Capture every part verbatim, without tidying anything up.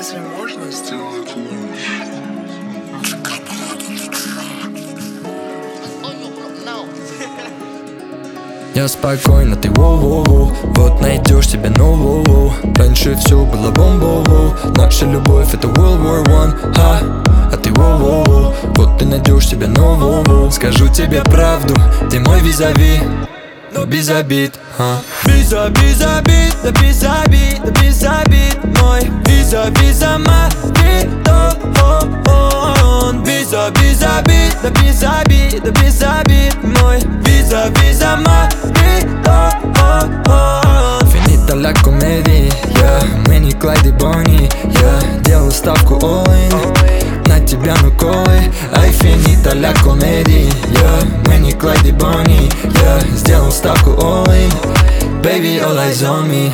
Разве можно сделать лучше? Я спокойно, ты воу-воу-воу. Вот найдешь себе нового. Раньше все было бомбово. Наша любовь это World War One, ха. А ты воу-воу-воу. Вот ты найдешь себе нового. Скажу тебе правду, ты мой визави, но без обид, а. Виза, без обид, да без обид, да без обид. Мой виза, виза, мавитон. Виза, без обид, да без обид, да без обид. Мой виза, виза, мавитон. Финита ля комедия, yeah. Мы не Клайд и Бонни, yeah. Делал ставку all-in на тебя, ну колы. Ай, финита ля комедия, yeah. Мы не Клайд и Бонни, yeah. Сделал ставку all-in. Baby, all eyes on me.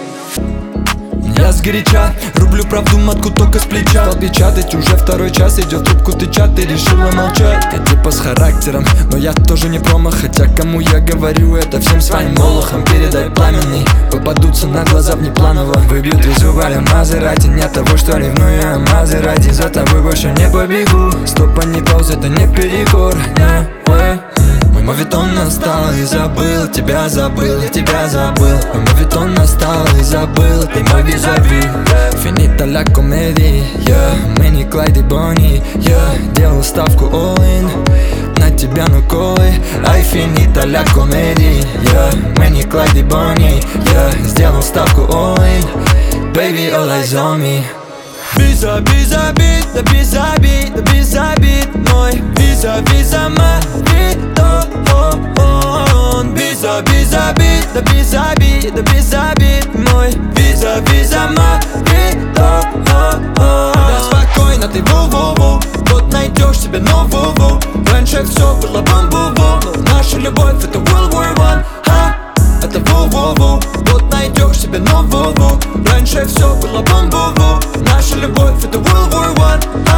Я сгоряча, рублю правду матку только с плеча. Стал печатать, уже второй час идет трубку тычат, ты решила молчать. Ты типа с характером, но я тоже не промах. Хотя кому я говорю это, всем своим молохом. Передай пламенный, попадутся на глаза внепланово. Выбьют визуально Мазерати, нет того, что ревную я Мазерати. За тобой больше не побегу, стоп, а не пауз, это не перекор, не, ой. Мой мавитон настал и забыл, тебя забыл, я тебя забыл. Мой мавитон настал и забыл, ты мой визави. Финита ля комедия, yeah. Мы не Клайд и Бонни, yeah. Делал ставку all-in на тебя, ну колы. Ай, финита ля комедия, yeah. Мы не Клайд и Бонни, yeah. Сделал ставку all-in. Baby, all eyes on me. Виза, без обид, да без обид, да без обид. Мой виза, виза, мавитон. Виза, без обид, да без обид, да без обид. Мой виза, виза, мавитон. Да спокойно, ты воу-воу-воу. Вот найдешь себе нового. Раньше все было бомбово, но наша любовь это World War One, ха. Это воу-воу-воу. Вот найдешь себе нового. Раньше все было бомбово. Наша любовь это World War One.